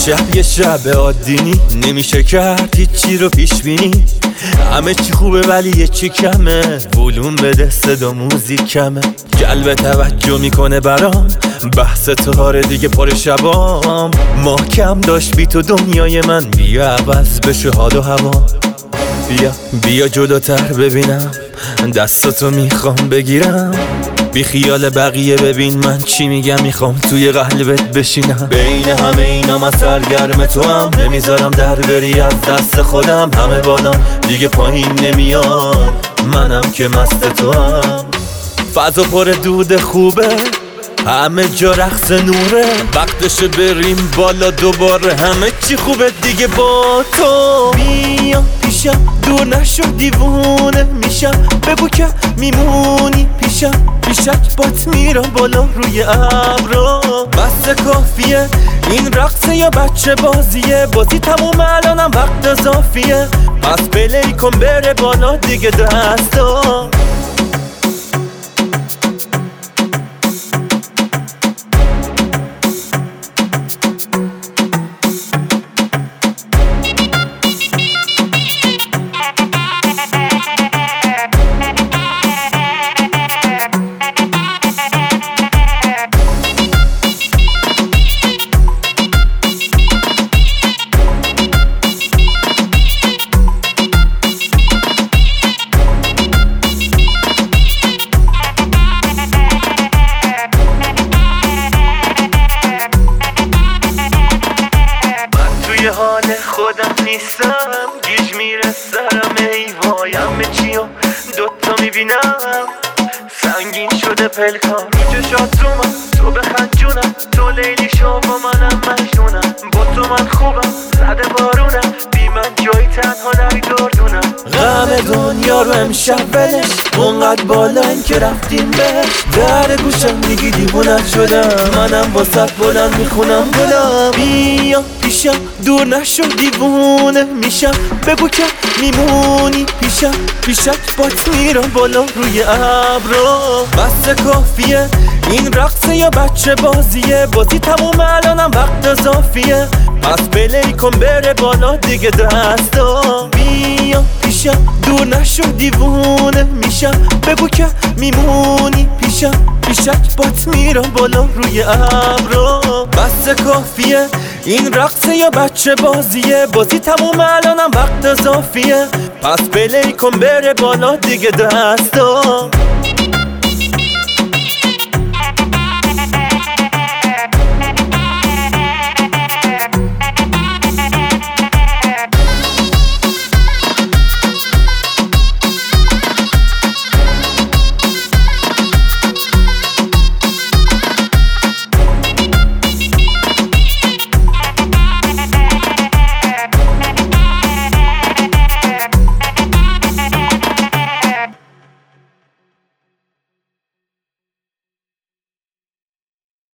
شب یه شب عادی نمیشه کرد هیچی رو پیش بینی. همه چی خوبه ولی یه چی کمه، ولوم بده صدا موزیک کمه. جلب توجه میکنه برام بحث تهاره دیگه پر شبام. محکم داشت بی تو دنیای من، بیا عوض بشه حال و هوا. بیا جلوتر ببینم دستاتو میخوام بگیرم. بی خیال بقیه ببین من چی میگم، میخوام توی قلبت بشینم. بین همه اینا من سرگرم تو هم، نمیذارم در بری از دست خودم. همه بالا دیگه پایین نمیان، منم که مست تو هم. فضا پر دود خوبه، همه جا رقص نوره. وقتشه بریم بالا دوباره، همه چی خوبه دیگه با تو. بیا پیشم دور نشو دیوونه میشم، بگو که میمونی پیشم. پیشت بات میرم بالا روی ابرا. بس کافیه این رقصه یا بچه بازیه، بازی تموم الانم وقت اضافیه. پس پلی کن بره بالا دیگه دستا. توی حال خودم نیستم، گیج میره سرم ای وای. همه چیو دوتا میبینم، سنگین شده پلکام رو چشاتومم. تو بخند جونم، تو لیلی شو با منم مجنونم. با تو من خوبم زده بارونم، بی من جایی تنها نمیگردونم. غم دنیا رو امشب ولش، اونقدر بالاییم که رفتیم بهش. در گوشم میگی دیوونت شدم، منم واسط بلند میخونم گلم. بیا پیشم دور نشو دیوونه میشم، بگو که میمونی پیشم. پیشت بات میرم بالا روی ابرا. بس کافیه این رقصه یا بچه بازیه، بازی تموم الانم وقت اضافیه. پس پلی کن بره بالا دیگه دستا. بیا پیشم دور نشو دیوونه میشم، بگو که میمونی پیشم. پیشت بات میرم بالا روی ابرا. بس کافیه این رقصه یا بچه بازیه، بازی تموم الانم وقت اضافیه. پس پلی کن بره بالا دیگه دستا.